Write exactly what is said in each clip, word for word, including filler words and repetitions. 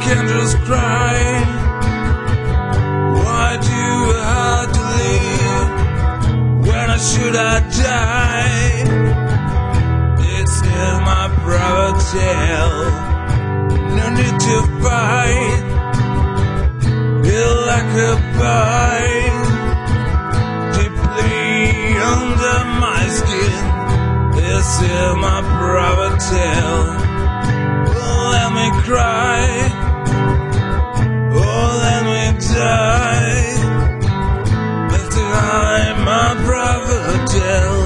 can't just cry. Why do you have to leave? When I should I die? This is my private tale. No need to fight. Feel like a bite deeply under my skin. This is my private tale. Let me cry, oh let me die. This is my private tale.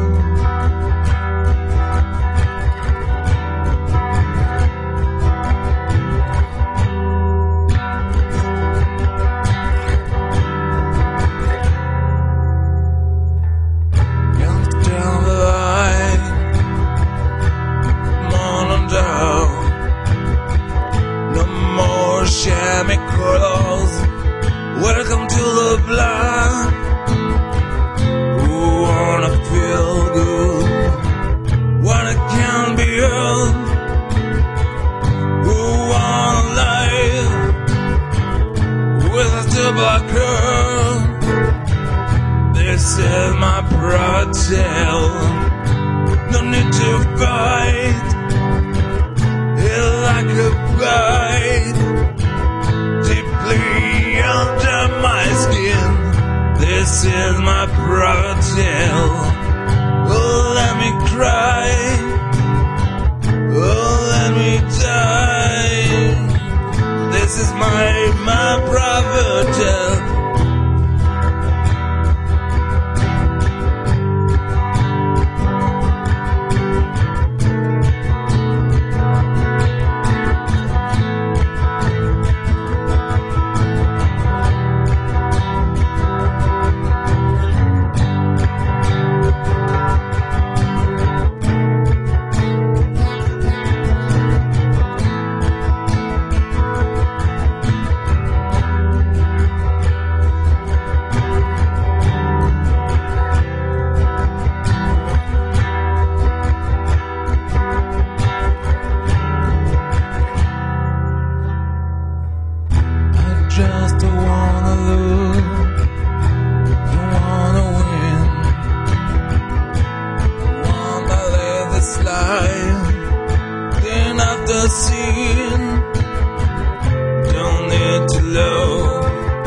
Chemicals, welcome to the blood. Who wanna feel good when it can't be heard? Who wanna live with a still black girl? This is my private tale. No need to fight. It's like a bite under my skin. This is my private tale. Oh, let me cry. Oh, let me die. This is my, my private tale. Just don't wanna lose, don't wanna win. Wanna live this life, then after sin. Don't need to love,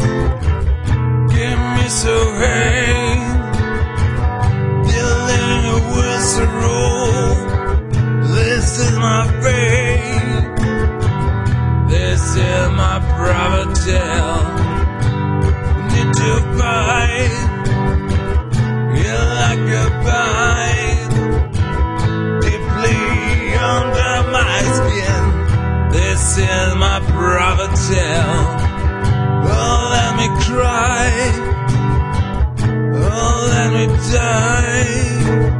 give me so hate. Dealing with sorrow, this is my fate. This is my private tale. Need to fight. You're like a bite deeply under my skin. This is my private tale. Oh, let me cry. Oh, let me die.